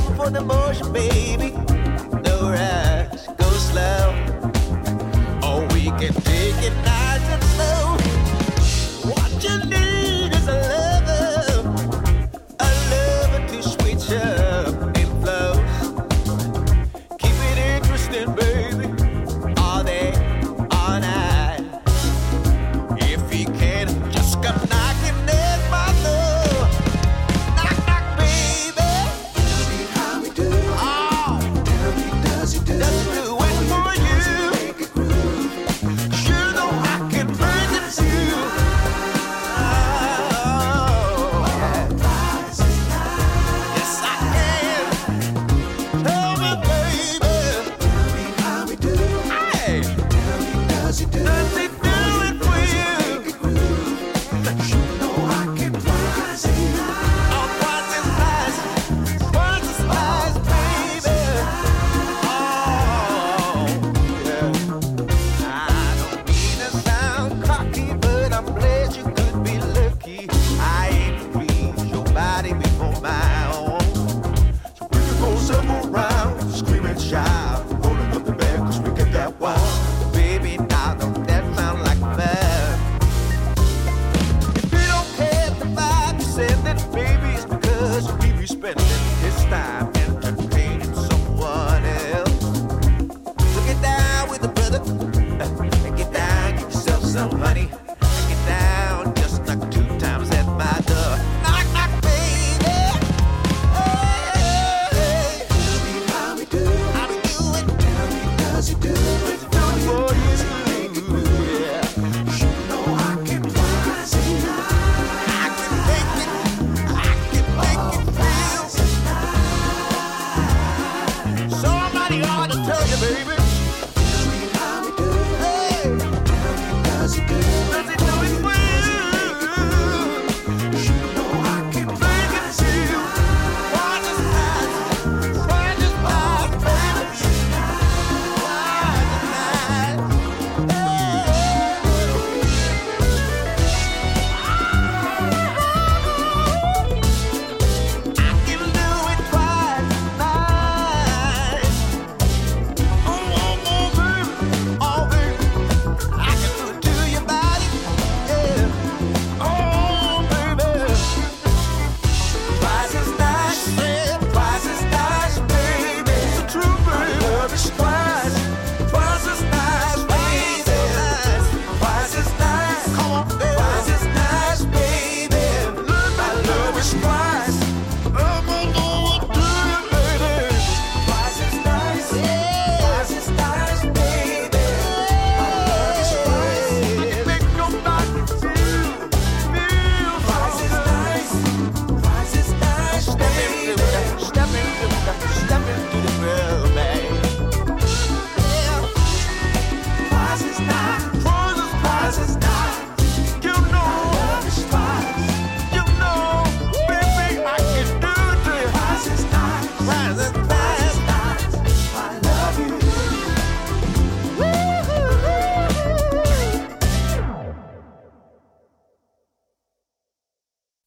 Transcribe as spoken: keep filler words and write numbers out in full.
never for the motion, baby. No rush, go slow. Or we can take it nice and slow. What you need is a lover, a lover to switch up in flows. Keep it interesting, baby, all day, all night. If he can, just come knocking at my door. Knock, knock, baby. Tell me how we do. Oh, tell me, does he do? Does he do it for you? Make it groove. You know I can bring it to you. Oh, yes I can. Tell me, baby. Tell me how we do. Hey, tell me, does he do? Does he do it for you? You know I can prize it. Oh, prize is nice. Prize is nice, baby. Oh, yeah. I don't mean to sound cocky, but I'm glad you could be lucky. I ain't pleased your body before my own. So we can go several rounds, scream and shout, rolling up the bed 'cause we get that wild. Baby, now don't that sound like fun? If you don't care the vibe you send it, baby, it's because we be spending his time entertaining someone else. So get down with the brother, and get down, get yourself some honey, and get down, just knock two times at my door. Knock, knock, baby. Hey, tell me how we do. How we do it? Tell me, does he do it for you? Does he make it move? Yeah. You know I can prize it. I can make it. I can make it feel. Somebody ought to tell you, baby.